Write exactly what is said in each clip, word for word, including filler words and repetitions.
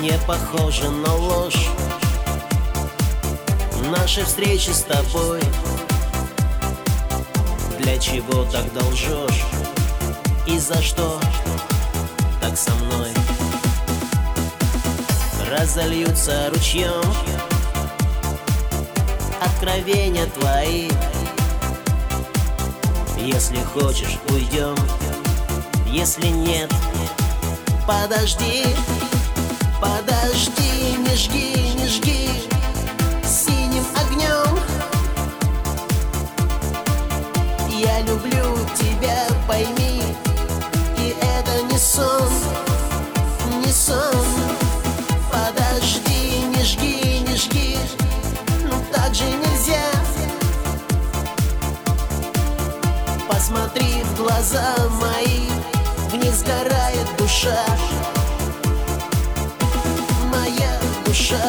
не похоже на ложь. Наши встречи с тобой, для чего так должешь? И за что так со мной? Разольются ручьем откровения твои. Если хочешь, уйдем, если нет, подожди, подожди, не жги, не жги синим огнем. Я люблю тебя, пойми, и это не сон, не сон. Подожди, не жги, не жги, ну так же нельзя. Посмотри в глаза мои, в них сгорает душа, моя душа.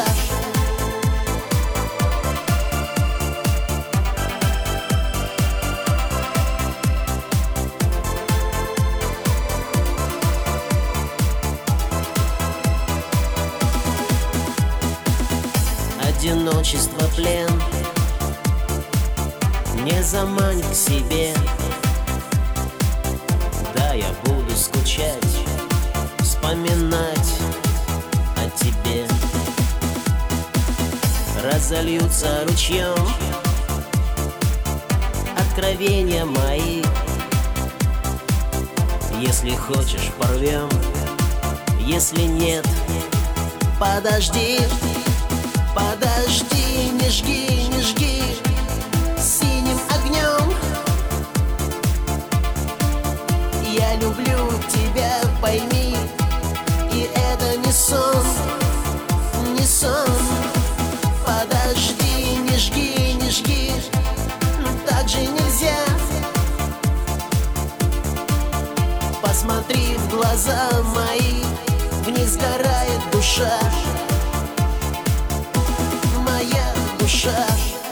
Одиночество, плен, не замань к себе. Да, я буду скучать, вспоминать о тебе. Разольются ручьем откровения мои. Если хочешь, порвем, если нет, подожди, подожди, не жги, не жги синим огнем. Я люблю тебя, пойми, и это не сон, не сон. Подожди, не жги, не жги, ну так же нельзя. Посмотри в глаза мои, в них сгорает душа, моя душа.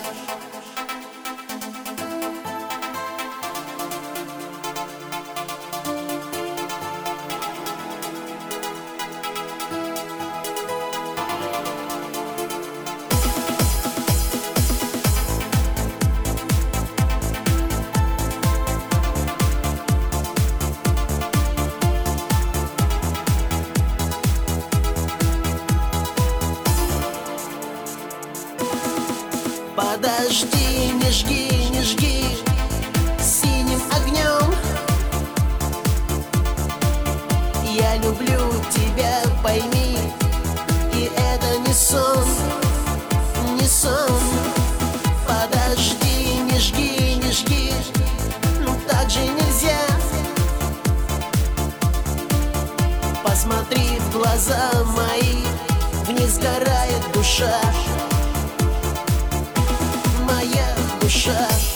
Подожди, не жги, не жги синим огнем. Я люблю тебя, пойми, и это не сон, не сон. Подожди, не жги, не жги, ну так же нельзя. Посмотри в глаза мои, в них сгорает душа, моя душа.